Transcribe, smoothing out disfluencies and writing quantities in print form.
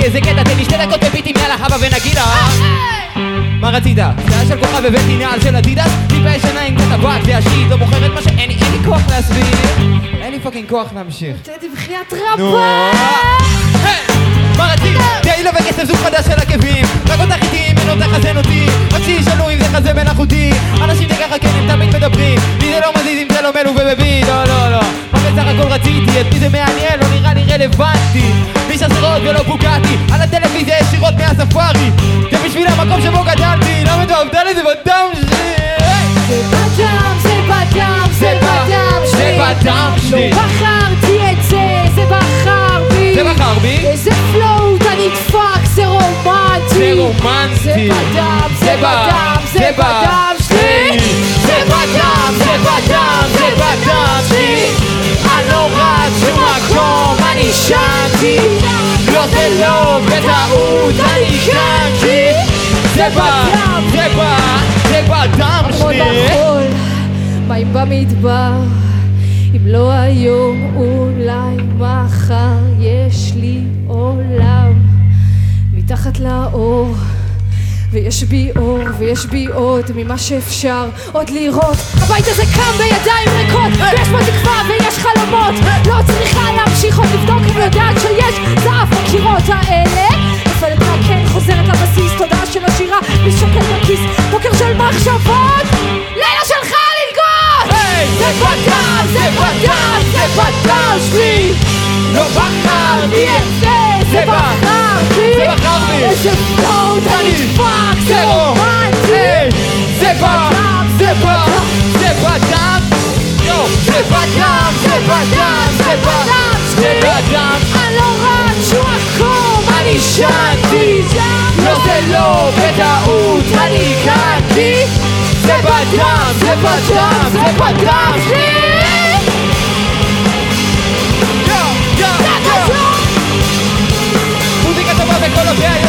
איזה קטע, תן לי 2 דקות בביטים, יאללה הבה ונגילה. מה רצית? שיער של כוכב הבאתי נעל של אדידס, טיפה ישנה עם קטע טבק והשיט, לא מוכרת מה שאין לי כוח להסביר, אין לי פאקינג כוח להמשיך. תראי בחיית רבה. מה רצית? תהי לו בכסף זוג חדש של עקבים, רק אותך איתי אם אין אותך חזן אותי, רק שישאלו אם זה חזה מלאכותי, אנשים זה ככה כן הם תמיד מדברים, לי זה לא מזיז אם זה לא מלווה בביט, לא מה בסך הכל רציתי, את מי זה מעניין, לא נראה לי רלוונטי, איש הסרות ולא בוגעתי, על הטלוויזיה ישירות מהספארי, זה בשביל המקום שבו גדלתי, למה אתה עובדה לי זה בדם שלי. זה בדם, זה בדם, זה בדם שלי, זה בדם שלי, לא בחרתי את זה, זה בחר בי, זה בחר בי, איזה פלואו אתה נדפק, זה רומנטי, זה רומנטי, זה בדם, זה בדם, זה בדם שלי, זה בדם, זה בדם, זה בדם שלי, אני לא רץ שום מקום, אני שנתי, לא זה לא בטעות, אני קנתי, זה בדם, זה בדם שלי. מים במדבר, אם לא היום אולי מחר, יש לי עולם מתחת לאור, ויש בי אור ויש בי עוד ממה שאפשר עוד לראות. הבית הזה קם בידיים ריקות, ויש בו תקווה ויש חלומות, לא צריכה להמשיך עוד לבדוק, אני יודעת שיש זהב בקירות האלה, נפלת מהקן חוזרת לבסיס, תודעה של השירה בלי שקל בכיס, בוקר של מחשבות, לילה שלך ללגות. זה בדם, זה בדם, זה בדם שלי, לא בחרתי את זה, זה בחרתי, איזה פלואו אתה נדפק, זה רומנטי, זה בדם, זה בדם, זה בדם, זה בדם, זה בדם, זה בדם, זה בדם, אני לא רץ שום מקום, אני שנתי, לא זה לא בטעות, אני קנתי, זה בדם, זה בדם, זה בדם שלי. מוזיקה טובה בכל אוקיי